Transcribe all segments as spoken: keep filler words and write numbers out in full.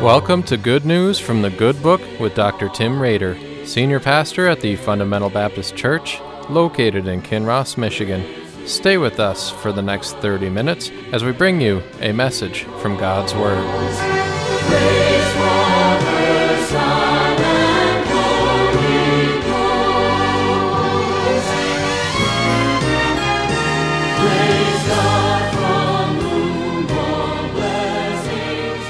Welcome to Good News from the Good Book with Doctor Tim Rader, Senior Pastor at the Fundamental Baptist Church, located in Kinross, Michigan. Stay with us for the next thirty minutes as we bring you a message from God's Word. Praise Father, Son, and Holy Ghost. Praise God from whom all blessings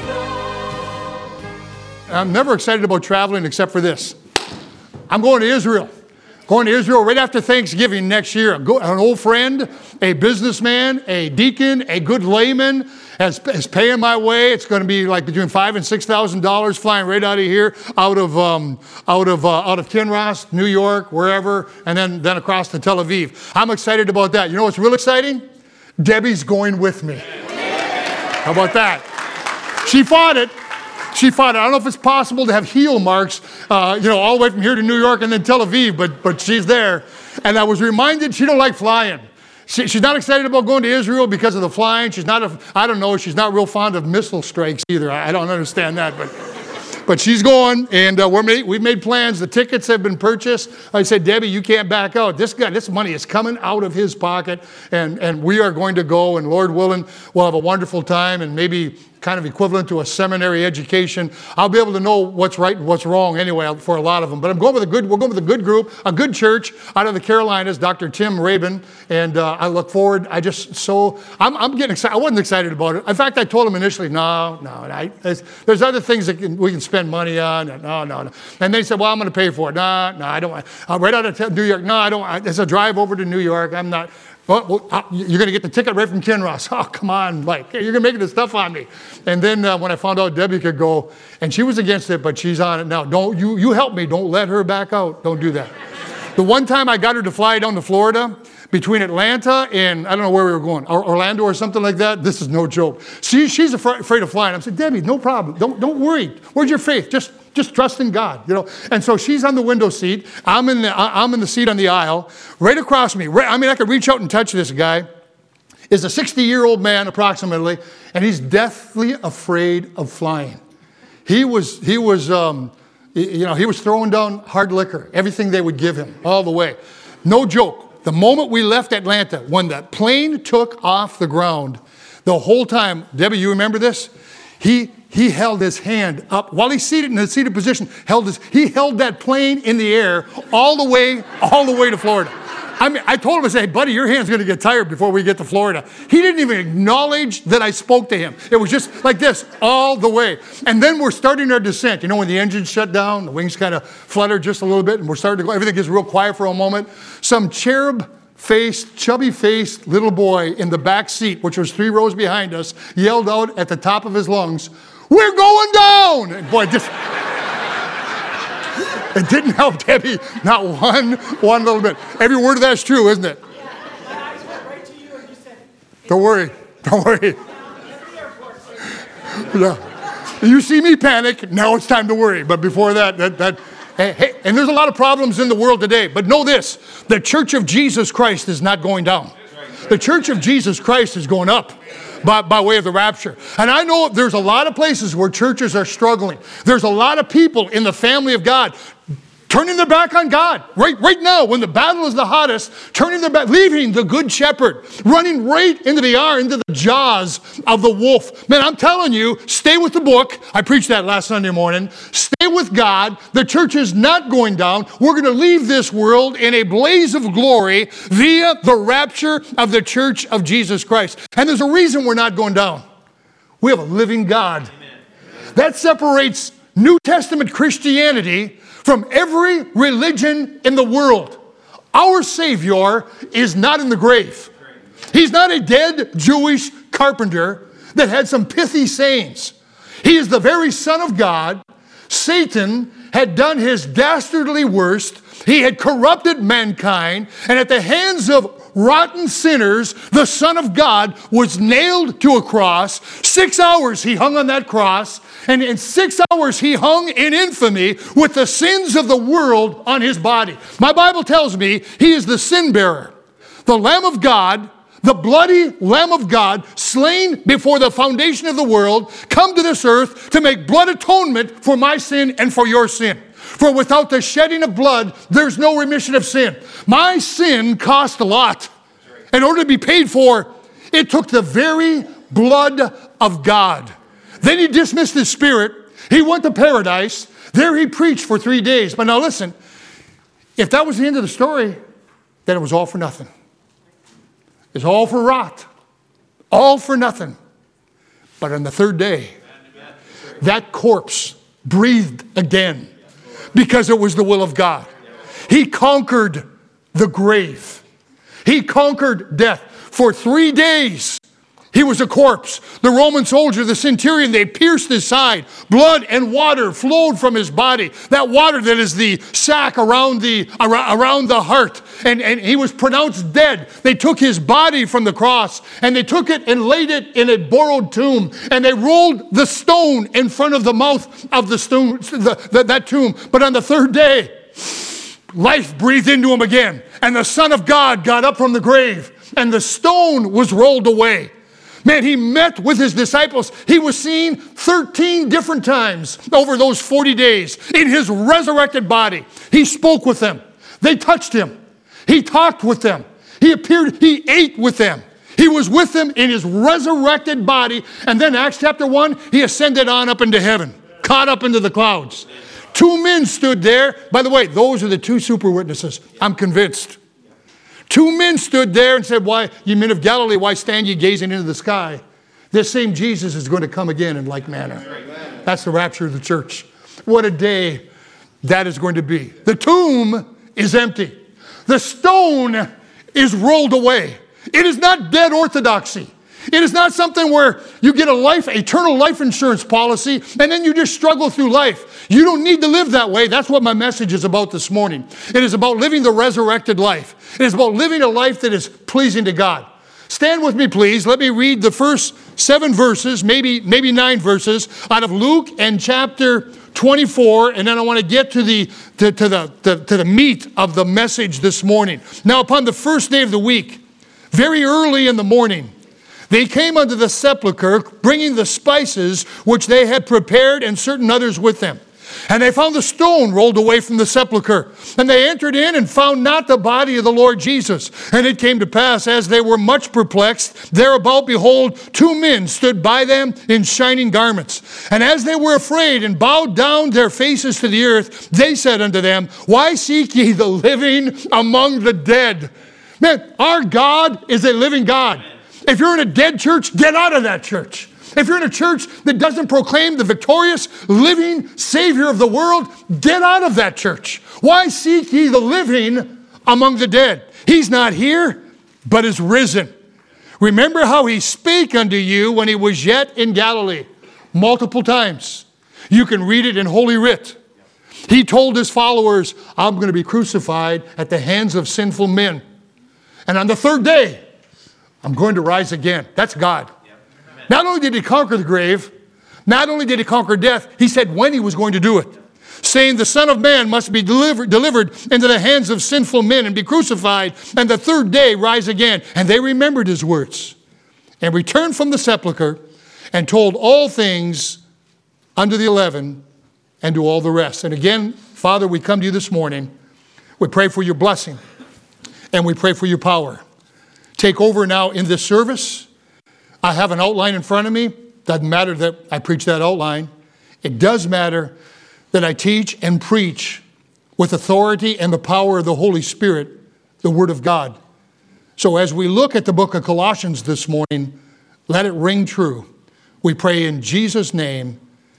flow. I'm never excited about traveling except for this. I'm going to Israel. Going to Israel right after Thanksgiving next year. An old friend, a businessman, a deacon, a good layman is, is paying my way. It's going to be like between five and six thousand dollars flying right out of here, out of um, out of uh, out of Kinross, New York, wherever, and then then across to Tel Aviv. I'm excited about that. You know what's real exciting? Debbie's going with me. How about that? She fought it. She fought it. I don't know if it's possible to have heel marks, uh, you know, all the way from here to New York and then Tel Aviv, but but she's there. And I was reminded she don't like flying. She, she's not excited about going to Israel because of the flying. She's not, a, I don't know, she's not real fond of missile strikes either. I, I don't understand that, but but she's going, and uh, we're made, we've made plans. The tickets have been purchased. I said, Debbie, you can't back out. This guy, this money is coming out of his pocket, and, and we are going to go, and Lord willing, we'll have a wonderful time, and maybe kind of equivalent to a seminary education. I'll be able to know what's right and what's wrong anyway for a lot of them. But I'm going with a good, we're going with a good group, a good church out of the Carolinas, Doctor Tim Rabin, and uh, I look forward. I just so, I'm, I'm getting excited. I wasn't excited about it. In fact, I told him initially, no, no, I, there's, there's other things that can, we can spend money on. No, no, no. And they said, well, I'm going to pay for it. No, no, I don't want, uh, right out of New York. No, I don't want, it's a drive over to New York. I'm not. Well, well, uh, you're going to get the ticket right from Kinross. Oh, come on, Mike. You're going to make this stuff on me. And then uh, when I found out Debbie could go, and she was against it, but she's on it now. Don't you, you help me. Don't let her back out. Don't do that. The one time I got her to fly down to Florida, between Atlanta and, I don't know where we were going, or Orlando or something like that, this is no joke. She, she's afraid, afraid of flying. I said, Debbie, no problem. Don't, don't worry. Where's your faith? Just Just trust in God, you know. And so she's on the window seat. I'm in the I'm in the seat on the aisle. Right across me, right, I mean, I could reach out and touch this guy. Is a sixty-year-old man approximately, and he's deathly afraid of flying. He was he was um, you know he was throwing down hard liquor, everything they would give him, all the way. No joke. The moment we left Atlanta, when the plane took off the ground, the whole time, Debbie, you remember this? He he held his hand up while he's seated in a seated position. Held his he held that plane in the air all the way all the way to Florida. I mean, I told him, I said, hey, buddy, your hand's going to get tired before we get to Florida. He didn't even acknowledge that I spoke to him. It was just like this all the way. And then we're starting our descent. You know, when the engines shut down, the wings kind of flutter just a little bit, and we're starting to go. Everything gets real quiet for a moment. Some cherub-faced, chubby-faced little boy in the back seat, which was three rows behind us, yelled out at the top of his lungs, "We're going down!" And boy, just... It didn't help Debbie, not one, one little bit. Every word of that's true, isn't it? Yeah, I just went right to you and you said, don't worry, don't worry. Yeah. You see me panic, now it's time to worry. But before that, that, that hey, hey, and there's a lot of problems in the world today. But know this, the Church of Jesus Christ is not going down. The Church of Jesus Christ is going up. By, by way of the rapture. And I know there's a lot of places where churches are struggling. There's a lot of people in the family of God turning their back on God. Right, right now, when the battle is the hottest, turning their back, leaving the good shepherd, running right into the arm, into the jaws of the wolf. Man, I'm telling you, stay with the book. I preached that last Sunday morning. Stay with God. The church is not going down. We're going to leave this world in a blaze of glory via the rapture of the church of Jesus Christ. And there's a reason we're not going down. We have a living God. Amen. That separates New Testament Christianity from every religion in the world. Our Savior is not in the grave. He's not a dead Jewish carpenter that had some pithy sayings. He is the very Son of God. Satan had done his dastardly worst. He had corrupted mankind, and at the hands of rotten sinners, the Son of God was nailed to a cross. Six hours he hung on that cross, and in six hours he hung in infamy with the sins of the world on his body. My Bible tells me he is the sin bearer, the Lamb of God, the bloody Lamb of God, slain before the foundation of the world, come to this earth to make blood atonement for my sin and for your sin. For without the shedding of blood, there's no remission of sin. My sin cost a lot. In order to be paid for, it took the very blood of God. Then he dismissed his spirit. He went to paradise. There he preached for three days. But now listen, if that was the end of the story, then it was all for nothing. It's all for rot. All for nothing. But on the third day, that corpse breathed again because it was the will of God. He conquered the grave. He conquered death. For three days, he was a corpse. The Roman soldier, the centurion, they pierced his side. Blood and water flowed from his body. That water that is the sac around the, around the heart. And, and he was pronounced dead. They took his body from the cross and they took it and laid it in a borrowed tomb. And they rolled the stone in front of the mouth of the stone, the, the, that tomb. But on the third day, life breathed into him again. And the Son of God got up from the grave. And the stone was rolled away. Man, he met with his disciples. He was seen thirteen different times over those forty days in his resurrected body. He spoke with them. They touched him. He talked with them. He appeared, he ate with them. He was with them in his resurrected body. And then Acts chapter one, he ascended on up into heaven, caught up into the clouds. Two men stood there. By the way, those are the two super witnesses. I'm convinced. Two men stood there and said, why, you men of Galilee, why stand ye gazing into the sky? This same Jesus is going to come again in like manner. Amen. That's the rapture of the church. What a day that is going to be. The tomb is empty. The stone is rolled away. It is not dead orthodoxy. It is not something where you get a life, eternal life insurance policy, and then you just struggle through life. You don't need to live that way. That's what my message is about this morning. It is about living the resurrected life. It is about living a life that is pleasing to God. Stand with me, please. Let me read the first seven verses, maybe, maybe nine verses, out of Luke and chapter twenty-four, and then I want to get to the to, to the to, to the meat of the message this morning. Now, upon the first day of the week, very early in the morning, they came unto the sepulchre, bringing the spices which they had prepared, and certain others with them. And they found the stone rolled away from the sepulchre. And they entered in and found not the body of the Lord Jesus. And it came to pass, as they were much perplexed, thereabout, behold, two men stood by them in shining garments. And as they were afraid and bowed down their faces to the earth, they said unto them, why seek ye the living among the dead? Man, our God is a living God. If you're in a dead church, get out of that church. If you're in a church that doesn't proclaim the victorious, living Savior of the world, get out of that church. Why seek ye the living among the dead? He's not here, but is risen. Remember how he spake unto you when he was yet in Galilee, multiple times. You can read it in Holy Writ. He told his followers, I'm going to be crucified at the hands of sinful men. And on the third day, I'm going to rise again. That's God. Not only did he conquer the grave, not only did he conquer death, he said when he was going to do it. Saying the Son of Man must be delivered, delivered into the hands of sinful men and be crucified, and the third day rise again. And they remembered his words and returned from the sepulchre and told all things unto the eleven and to all the rest. And again, Father, we come to you this morning. We pray for your blessing and we pray for your power. Take over now in this service. I have an outline in front of me. Doesn't matter that I preach that outline. It does matter that I teach and preach with authority and the power of the Holy Spirit, the Word of God. So as we look at the book of Colossians this morning, let it ring true. We pray in Jesus' name,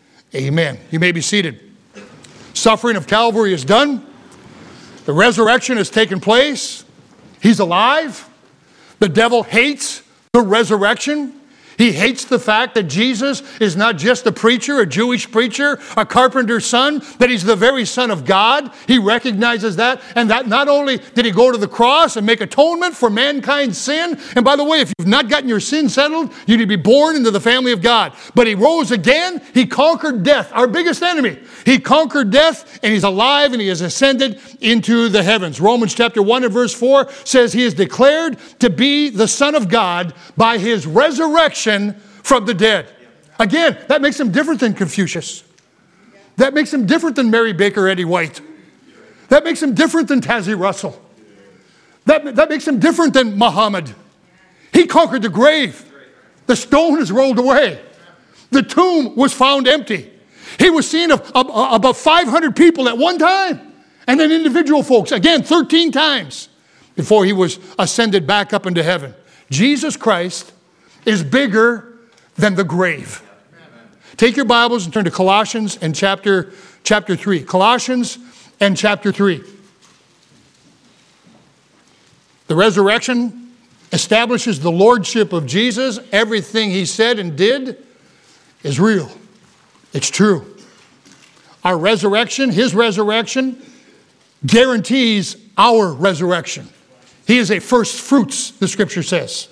amen. You may be seated. Suffering of Calvary is done. The resurrection has taken place. He's alive. The devil hates the resurrection. He hates the fact that Jesus is not just a preacher, a Jewish preacher, a carpenter's son, that he's the very Son of God. He recognizes that. And that not only did he go to the cross and make atonement for mankind's sin, and by the way, if you've not gotten your sin settled, you need to be born into the family of God. But he rose again. He conquered death, our biggest enemy. He conquered death, and he's alive, and he has ascended into the heavens. Romans chapter one and verse four says he is declared to be the Son of God by his resurrection from the dead. Again, that makes him different than Confucius. That makes him different than Mary Baker Eddy White. That makes him different than Tazzy Russell. That, that makes him different than Muhammad. He conquered the grave. The stone is rolled away. The tomb was found empty. He was seen of, of, of about five hundred people at one time. And then individual folks, again, thirteen times before he was ascended back up into heaven. Jesus Christ is bigger than the grave. Take your Bibles and turn to Colossians and chapter, chapter three. Colossians and chapter three. The resurrection establishes the lordship of Jesus. Everything he said and did is real. It's true. Our resurrection, his resurrection, guarantees our resurrection. He is a first fruits, the scripture says.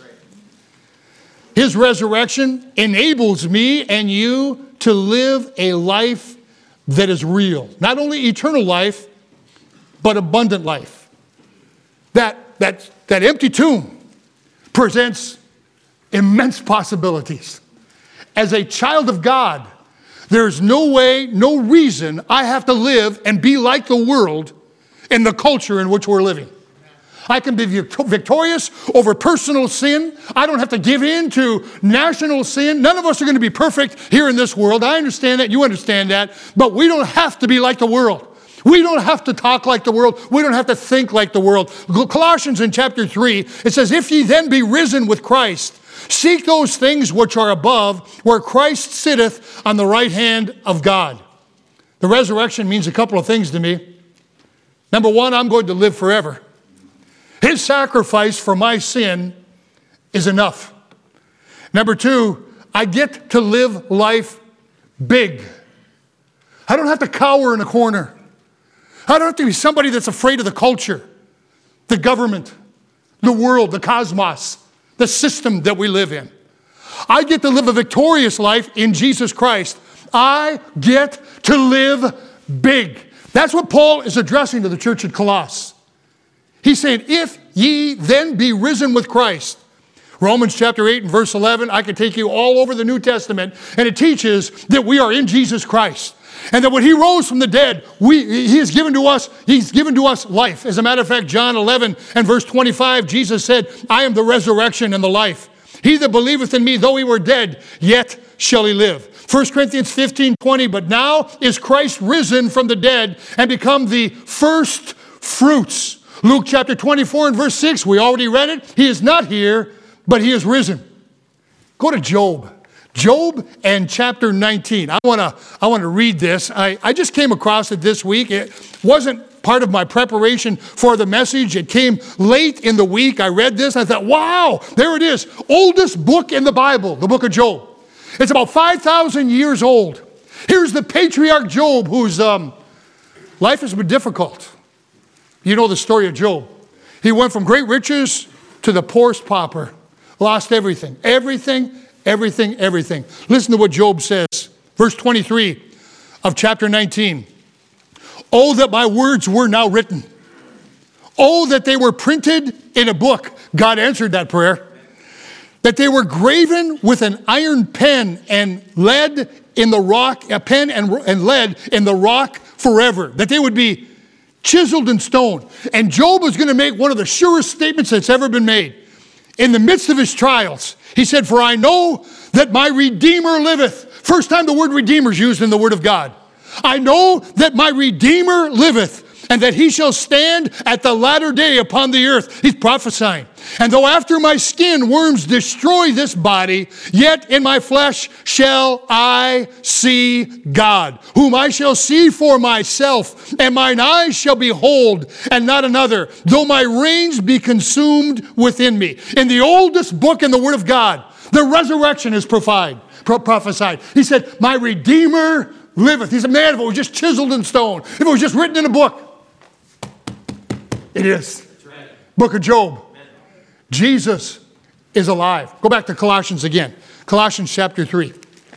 His resurrection enables me and you to live a life that is real. Not only eternal life, but abundant life. That, that, that empty tomb presents immense possibilities. As a child of God, there's no way, no reason I have to live and be like the world in the culture in which we're living. I can be victorious over personal sin. I don't have to give in to national sin. None of us are going to be perfect here in this world. I understand that. You understand that. But we don't have to be like the world. We don't have to talk like the world. We don't have to think like the world. Colossians in chapter three, it says, if ye then be risen with Christ, seek those things which are above, where Christ sitteth on the right hand of God. The resurrection means a couple of things to me. Number one, I'm going to live forever. His sacrifice for my sin is enough. Number two, I get to live life big. I don't have to cower in a corner. I don't have to be somebody that's afraid of the culture, the government, the world, the cosmos, the system that we live in. I get to live a victorious life in Jesus Christ. I get to live big. That's what Paul is addressing to the church at Colossus. He's saying, if ye then be risen with Christ. Romans chapter eight and verse eleven, I could take you all over the New Testament, and it teaches that we are in Jesus Christ. And that when he rose from the dead, we, he has given to us, he's given to us life. As a matter of fact, John eleven and verse twenty-five, Jesus said, I am the resurrection and the life. He that believeth in me, though he were dead, yet shall he live. First Corinthians fifteen twenty, but now is Christ risen from the dead and become the first fruits. Luke chapter twenty-four and verse six, we already read it. He is not here, but he is risen. Go to Job. Job and chapter nineteen. I want to I want to read this. I, I just came across it this week. It wasn't part of my preparation for the message. It came late in the week. I read this. I thought, wow, there it is. Oldest book in the Bible, the book of Job. It's about five thousand years old. Here's the patriarch Job, whose um, life has been difficult. You know the story of Job. He went from great riches to the poorest pauper. Lost everything. Everything, everything, everything. Listen to what Job says. Verse twenty-three of chapter nineteen. Oh, that my words were now written. Oh, that they were printed in a book. God answered that prayer. That they were graven with an iron pen and lead in the rock, a pen and, and lead in the rock forever. That they would be chiseled in stone. And Job was going to make one of the surest statements that's ever been made. In the midst of his trials, he said, for I know that my Redeemer liveth. First time the word Redeemer is used in the Word of God. I know that my Redeemer liveth, and that he shall stand at the latter day upon the earth. He's prophesying. And though after my skin worms destroy this body, yet in my flesh shall I see God, whom I shall see for myself, and mine eyes shall behold, and not another, though my reins be consumed within me. In the oldest book in the Word of God, The resurrection is prophesied. Pro- prophesied. He said, my Redeemer liveth. He said, man, if it was just chiseled in stone, if it was just written in a book, it is. Book of Job. Jesus is alive. Go back to Colossians again. Colossians chapter three.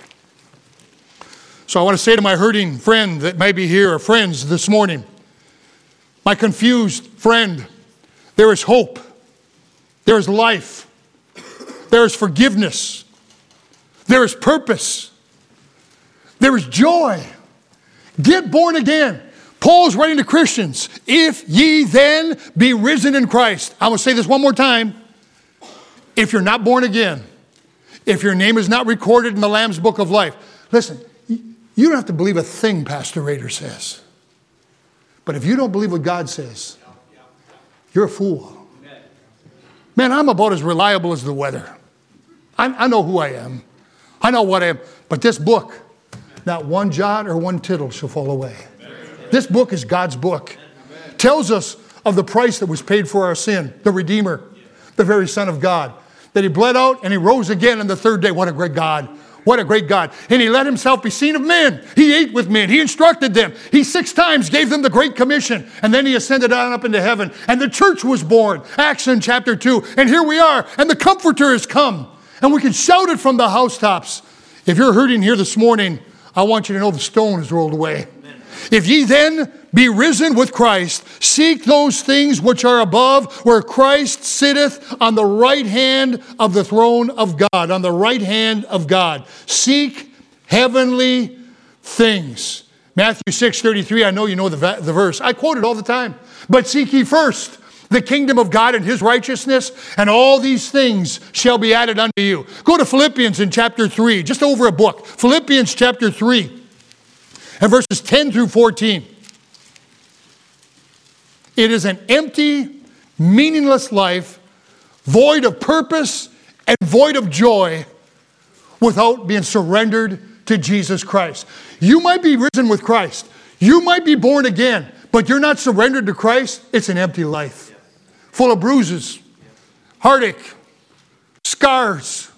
So I want to say to my hurting friend that may be here, or friends this morning, my confused friend, there is hope. There is life. There is forgiveness. There is purpose. There is joy. Get born again. Paul's writing to Christians. If ye then be risen in Christ. I will say this one more time. If you're not born again, if your name is not recorded in the Lamb's Book of Life, listen, you don't have to believe a thing Pastor Rader says. But if you don't believe what God says, you're a fool. Man, I'm about as reliable as the weather. I, I know who I am. I know what I am. But this book, not one jot or one tittle shall fall away. This book is God's book. Tells us of the price that was paid for our sin, the Redeemer, the very Son of God. That he bled out and he rose again on the third day. What a great God. What a great God. And he let himself be seen of men. He ate with men. He instructed them. He six times gave them the Great Commission. And then he ascended on up into heaven. And the church was born. Acts in chapter two. And here we are. And the Comforter has come. And we can shout it from the housetops. If you're hurting here this morning, I want you to know the stone is rolled away. Amen. If ye then be risen with Christ, seek those things which are above, where Christ sitteth on the right hand of the throne of God. On the right hand of God. Seek heavenly things. Matthew six thirty-three, I know you know the, the verse. I quote it all the time. But seek ye first the kingdom of God and his righteousness, and all these things shall be added unto you. Go to Philippians in chapter three, just over a book. Philippians chapter three, and verses ten through fourteen. It is an empty, meaningless life, void of purpose and void of joy, without being surrendered to Jesus Christ. You might be risen with Christ. You might be born again, but you're not surrendered to Christ. It's an empty life. Full of bruises, heartache, scars,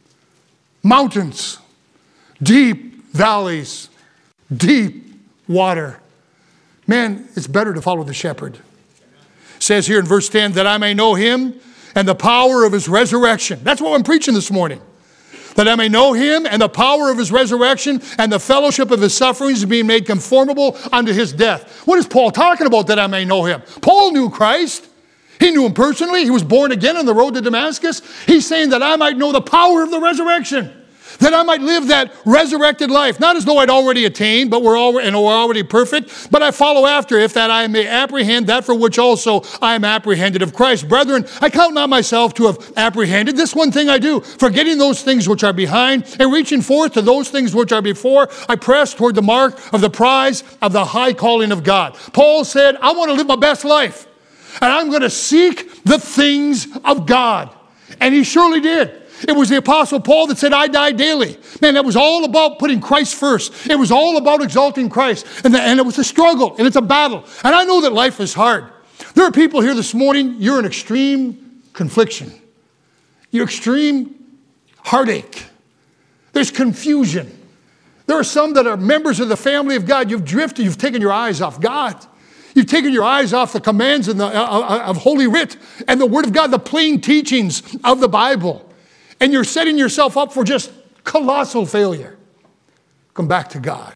mountains, deep valleys, deep water. Man, it's better to follow the shepherd. It says here in verse ten, that I may know him and the power of his resurrection. That's what I'm preaching this morning. That I may know him and the power of his resurrection and the fellowship of his sufferings, being made conformable unto his death. What is Paul talking about, that I may know him? Paul knew Christ. He knew him personally. He was born again on the road to Damascus. He's saying that I might know the power of the resurrection. That I might live that resurrected life. Not as though I'd already attained, but we're already, and we're already perfect. But I follow after, if that I may apprehend that for which also I am apprehended of Christ. Brethren, I count not myself to have apprehended. This one thing I do, forgetting those things which are behind, and reaching forth to those things which are before, I press toward the mark of the prize of the high calling of God. Paul said, I want to live my best life. And I'm going to seek the things of God. And he surely did. It was the Apostle Paul that said, I die daily. Man, that was all about putting Christ first. It was all about exalting Christ. And, the, and it was a struggle, and it's a battle. And I know that life is hard. There are people here this morning, you're in extreme confliction. You're extreme heartache. There's confusion. There are some that are members of the family of God. You've drifted. You've taken your eyes off God. You've taken your eyes off the commands in the, uh, of Holy Writ and the Word of God, the plain teachings of the Bible. And you're setting yourself up for just colossal failure. Come back to God.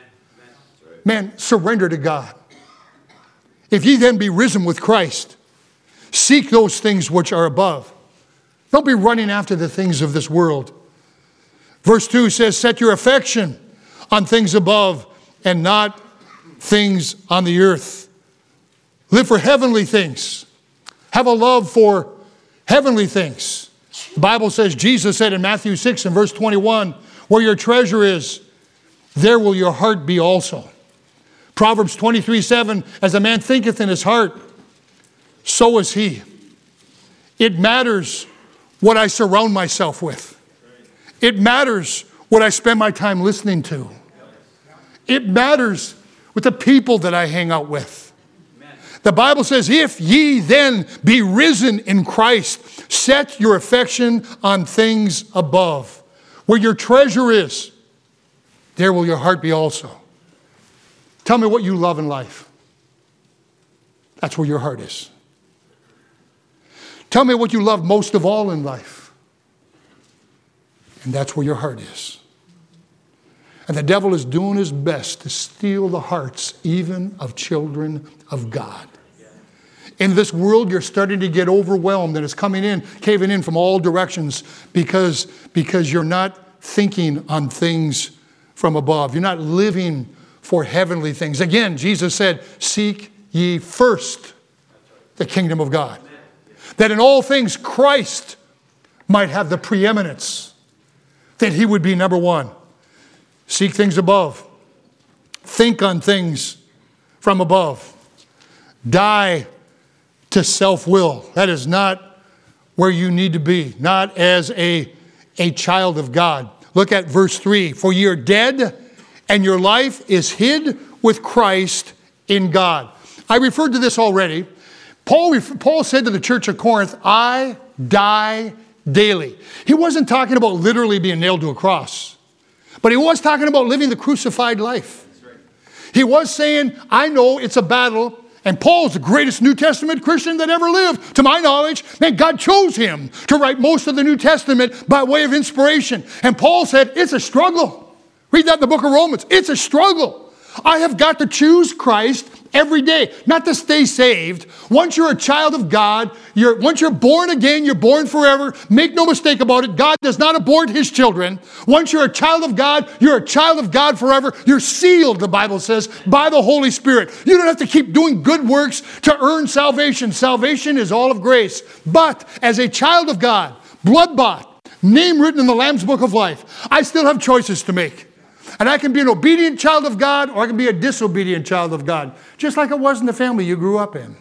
Man, surrender to God. If ye then be risen with Christ, seek those things which are above. Don't be running after the things of this world. Verse two says, set your affection on things above and not things on the earth. Live for heavenly things. Have a love for heavenly things. The Bible says, Jesus said in Matthew six and verse twenty-one, where your treasure is, there will your heart be also. Proverbs twenty-three seven, as a man thinketh in his heart, so is he. It matters what I surround myself with. It matters what I spend my time listening to. It matters with the people that I hang out with. The Bible says, if ye then be risen in Christ, set your affection on things above. Where your treasure is, there will your heart be also. Tell me what you love in life. That's where your heart is. Tell me what you love most of all in life. And that's where your heart is. And the devil is doing his best to steal the hearts even of children of God. In this world, you're starting to get overwhelmed, and it's coming in, caving in from all directions because, because you're not thinking on things from above. You're not living for heavenly things. Again, Jesus said, seek ye first the kingdom of God. That in all things Christ might have the preeminence. That he would be number one. Seek things above. Think on things from above. Die to self-will. That is not where you need to be. Not as a, a child of God. Look at verse three. For ye are dead, and your life is hid with Christ in God. I referred to this already. Paul, Paul said to the church of Corinth, I die daily. He wasn't talking about literally being nailed to a cross. But he was talking about living the crucified life. He was saying, I know it's a battle. And Paul's the greatest New Testament Christian that ever lived, to my knowledge. And God chose him to write most of the New Testament by way of inspiration. And Paul said, it's a struggle. Read that in the book of Romans. It's a struggle. I have got to choose Christ every day, not to stay saved. Once you're a child of God, you're, once you're born again, you're born forever. Make no mistake about it. God does not abort his children. Once you're a child of God, you're a child of God forever. You're sealed, the Bible says, by the Holy Spirit. You don't have to keep doing good works to earn salvation. Salvation is all of grace. But as a child of God, blood-bought, name written in the Lamb's Book of Life, I still have choices to make. And I can be an obedient child of God, or I can be a disobedient child of God. Just like it was in the family you grew up in.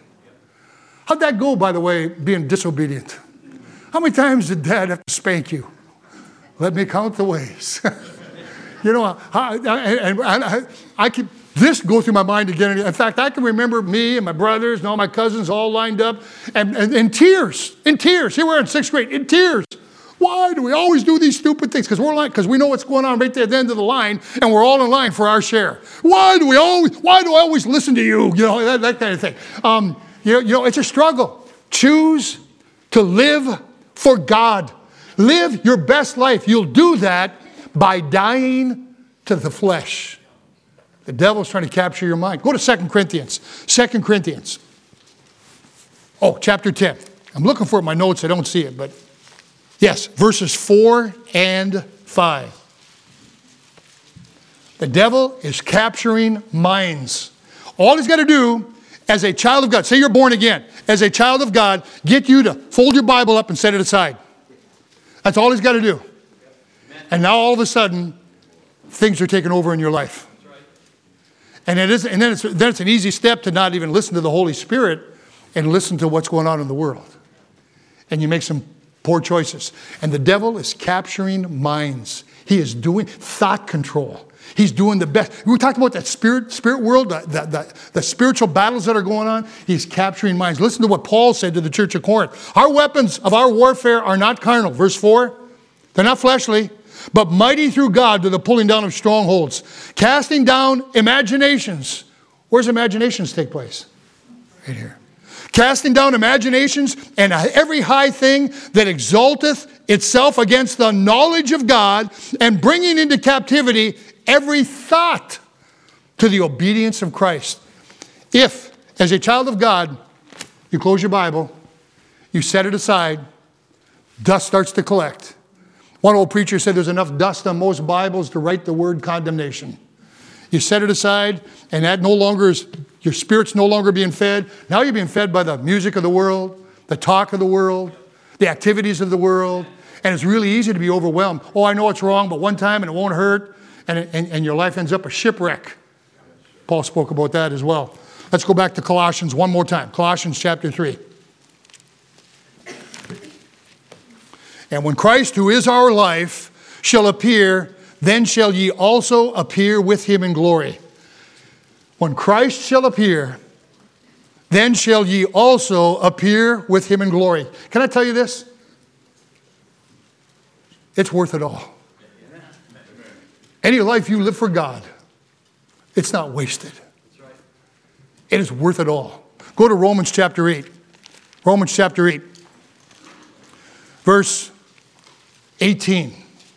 How'd that go, by the way, being disobedient? How many times did Dad have to spank you? Let me count the ways. You know, I, I, I, I, I keep this go through my mind again. In fact, I can remember me and my brothers and all my cousins all lined up and, and in tears, in tears. Here we are in sixth grade, in tears. Why do we always do these stupid things? Because we're like, because we know what's going on right there at the end of the line, and we're all in line for our share. Why do we always? Why do I always listen to you? You know, that, that kind of thing. Um, you know, you know, it's a struggle. Choose to live for God. Live your best life. You'll do that by dying to the flesh. The devil's trying to capture your mind. Go to Second Corinthians. Second Corinthians. Oh, chapter ten. I'm looking for it in my notes. I don't see it, but. Yes, verses four and five. The devil is capturing minds. All he's got to do as a child of God, say you're born again, as a child of God, get you to fold your Bible up and set it aside. That's all he's got to do. And now all of a sudden, things are taking over in your life. And, it is, and then, it's, then it's an easy step to not even listen to the Holy Spirit and listen to what's going on in the world. And you make some poor choices. And the devil is capturing minds. He is doing thought control. He's doing the best. We talked about that spirit, spirit world, the, the, the, the spiritual battles that are going on. He's capturing minds. Listen to what Paul said to the church of Corinth. Our weapons of our warfare are not carnal. Verse four, they're not fleshly, but mighty through God to the pulling down of strongholds, casting down imaginations. Where's imaginations take place? Right here. Casting down imaginations and every high thing that exalteth itself against the knowledge of God, and bringing into captivity every thought to the obedience of Christ. If, as a child of God, you close your Bible, you set it aside, dust starts to collect. One old preacher said there's enough dust on most Bibles to write the word condemnation. You set it aside, and that no longer is, your spirit's no longer being fed. Now you're being fed by the music of the world, the talk of the world, the activities of the world, and it's really easy to be overwhelmed. Oh, I know it's wrong, but one time and it won't hurt, and, and, and your life ends up a shipwreck. Paul spoke about that as well. Let's go back to Colossians one more time. Colossians chapter three. And when Christ, who is our life, shall appear, then shall ye also appear with him in glory. When Christ shall appear, then shall ye also appear with him in glory. Can I tell you this? It's worth it all. Any life you live for God, it's not wasted. It is worth it all. Go to Romans chapter eight. Romans chapter eight, verse eighteen.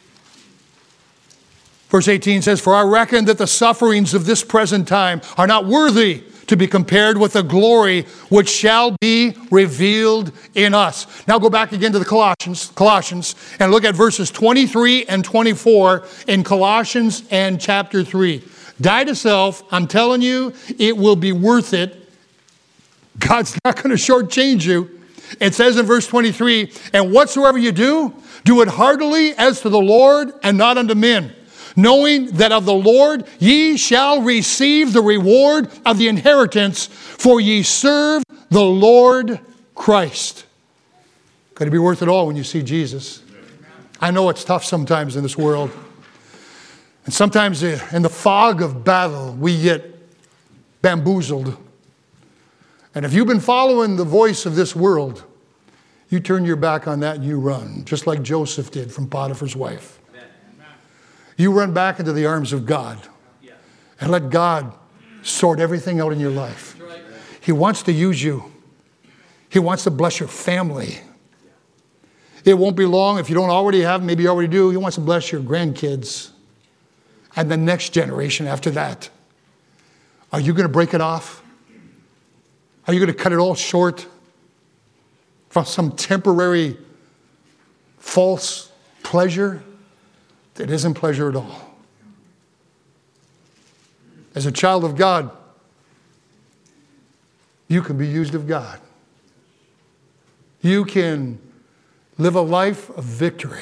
Verse eighteen says, for I reckon that the sufferings of this present time are not worthy to be compared with the glory which shall be revealed in us. Now go back again to the Colossians, Colossians, and look at verses twenty-three and twenty-four in Colossians and chapter three. Die to self. I'm telling you, it will be worth it. God's not going to shortchange you. It says in verse twenty-three, and whatsoever you do, do it heartily as to the Lord and not unto men, knowing that of the Lord ye shall receive the reward of the inheritance, for ye serve the Lord Christ. Going to be worth it all when you see Jesus. I know it's tough sometimes in this world. And sometimes in the fog of battle, we get bamboozled. And if you've been following the voice of this world, you turn your back on that and you run, just like Joseph did from Potiphar's wife. You run back into the arms of God and let God sort everything out in your life. He wants to use you. He wants to bless your family. It won't be long if you don't already have, maybe you already do. He wants to bless your grandkids and the next generation after that. Are you going to break it off? Are you going to cut it all short for some temporary false pleasure that isn't pleasure at all? As a child of God, you can be used of God. You can live a life of victory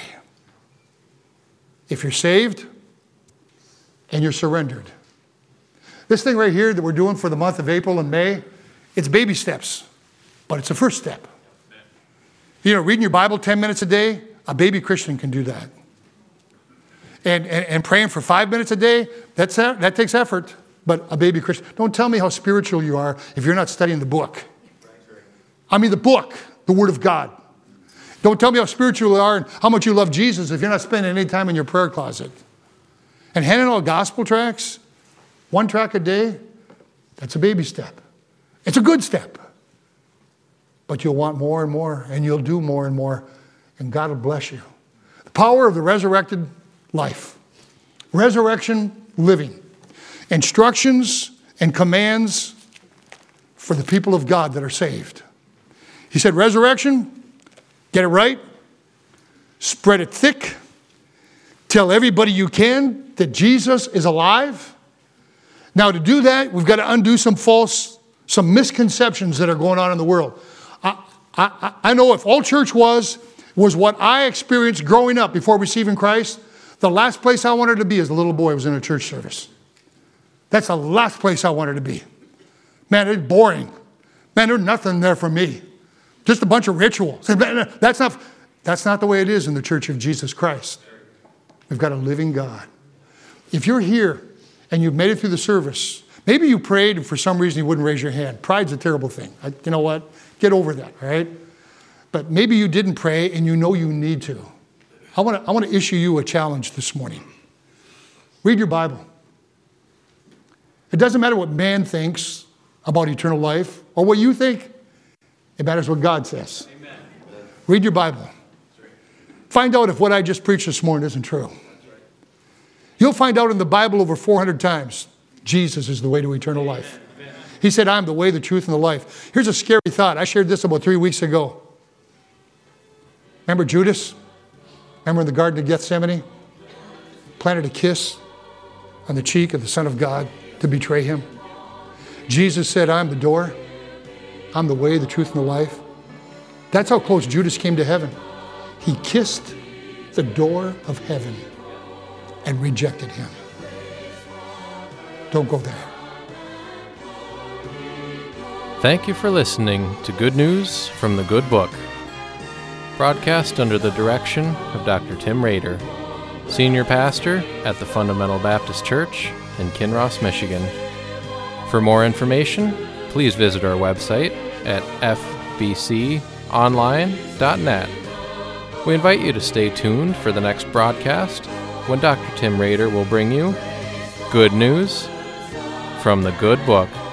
if you're saved and you're surrendered. This thing right here that we're doing for the month of April and May, it's baby steps, but it's a first step. You know, reading your Bible ten minutes a day, a baby Christian can do that. And, and, and praying for five minutes a day, that's, that takes effort, but a baby Christian. Don't tell me how spiritual you are if you're not studying the book. I mean the book, the Word of God. Don't tell me how spiritual you are and how much you love Jesus if you're not spending any time in your prayer closet. And handing out gospel tracts, one track a day, that's a baby step. It's a good step. But you'll want more and more, and you'll do more and more, and God will bless you. The power of the resurrected life. Resurrection living. Instructions and commands for the people of God that are saved. He said, resurrection, get it right, spread it thick, tell everybody you can that Jesus is alive. Now to do that, we've got to undo some false, some misconceptions that are going on in the world. I, I, I know if all church was, was what I experienced growing up before receiving Christ, the last place I wanted to be as a little boy was in a church service. That's the last place I wanted to be. Man, it's boring. Man, there's nothing there for me. Just a bunch of rituals. That's not, that's not the way it is in the Church of Jesus Christ. We've got a living God. If you're here and you've made it through the service, maybe you prayed and for some reason you wouldn't raise your hand. Pride's a terrible thing. I, you know what? Get over that, all right? But maybe you didn't pray and you know you need to. I want to I want to issue you a challenge this morning. Read your Bible. It doesn't matter what man thinks about eternal life or what you think. It matters what God says. Amen. Read your Bible. Find out if what I just preached this morning isn't true. You'll find out in the Bible over four hundred times, Jesus is the way to eternal life. He said, I'm the way, the truth, and the life. Here's a scary thought. I shared this about three weeks ago. Remember Judas? Remember in the Garden of Gethsemane? Planted a kiss on the cheek of the Son of God to betray him. Jesus said, I'm the door. I'm the way, the truth, and the life. That's how close Judas came to heaven. He kissed the door of heaven and rejected him. Don't go there. Thank you for listening to Good News from the Good Book, broadcast under the direction of Doctor Tim Rader, Senior Pastor at the Fundamental Baptist Church in Kinross, Michigan. For more information, please visit our website at f b c online dot net. We invite you to stay tuned for the next broadcast when Doctor Tim Rader will bring you good news from the Good Book.